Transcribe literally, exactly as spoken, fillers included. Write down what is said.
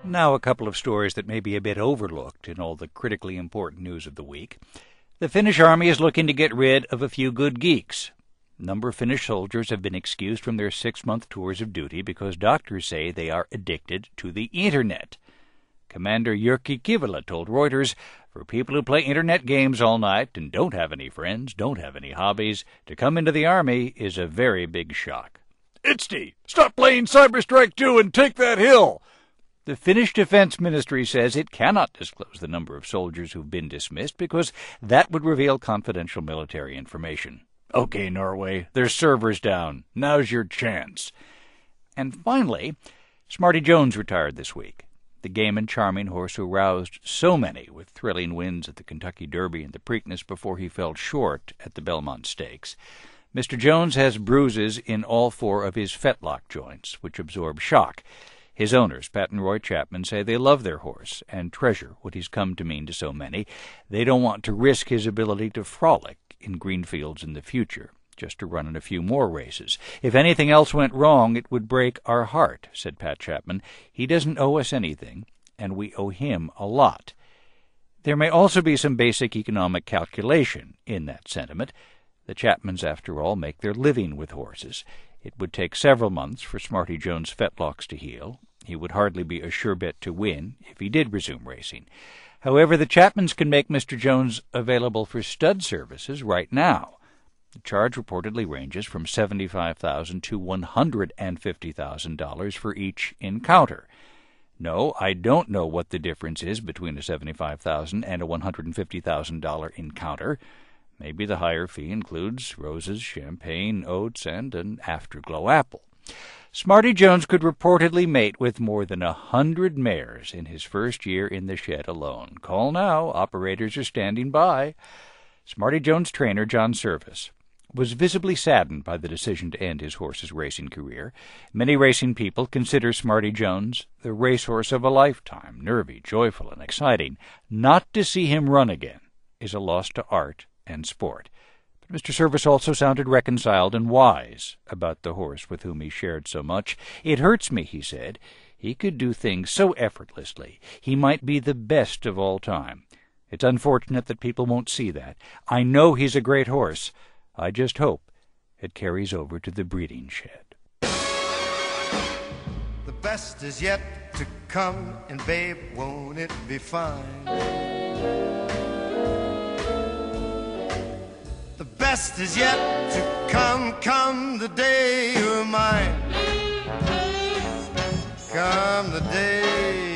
Now a couple of stories that may be a bit overlooked in all the critically important news of the week. The Finnish army is looking to get rid of a few good geeks. A number of Finnish soldiers have been excused from their six-month tours of duty because doctors say they are addicted to the Internet. Commander Jyrki Kivelä told Reuters, for people who play Internet games all night and don't have any friends, don't have any hobbies, to come into the army is a very big shock. Itsti, stop playing Cyberstrike two and take that hill! The Finnish Defense Ministry says it cannot disclose the number of soldiers who've been dismissed because that would reveal confidential military information. Okay, Norway, their server's down. Now's your chance. And finally, Smarty Jones retired this week. The game and charming horse who roused so many with thrilling wins at the Kentucky Derby and the Preakness before he fell short at the Belmont Stakes. Mister Jones has bruises in all four of his fetlock joints, which absorb shock. His owners, Pat and Roy Chapman, say they love their horse and treasure what he's come to mean to so many. They don't want to risk his ability to frolic in green fields in the future, just to run in a few more races. If anything else went wrong, it would break our heart, said Pat Chapman. He doesn't owe us anything, and we owe him a lot. There may also be some basic economic calculation in that sentiment. The Chapmans, after all, make their living with horses. It would take several months for Smarty Jones' fetlocks to heal. He would hardly be a sure bet to win if he did resume racing. However, the Chapmans can make Mister Jones available for stud services right now. The charge reportedly ranges from seventy-five thousand dollars to one hundred fifty thousand dollars for each encounter. No, I don't know what the difference is between a seventy-five thousand dollars and a one hundred fifty thousand dollars encounter. Maybe the higher fee includes roses, champagne, oats, and an afterglow apple. Smarty Jones could reportedly mate with more than a hundred mares in his first year in the shed alone. Call now. Operators are standing by. Smarty Jones' trainer, John Service, was visibly saddened by the decision to end his horse's racing career. Many racing people consider Smarty Jones the racehorse of a lifetime, nervy, joyful, and exciting. Not to see him run again is a loss to art and sport. But Mister Service also sounded reconciled and wise about the horse with whom he shared so much. It hurts me, he said. He could do things so effortlessly. He might be the best of all time. It's unfortunate that people won't see that. I know he's a great horse. I just hope it carries over to the breeding shed. The best is yet to come, and babe, won't it be fine? The best is yet to come, come the day you're mine. Come the day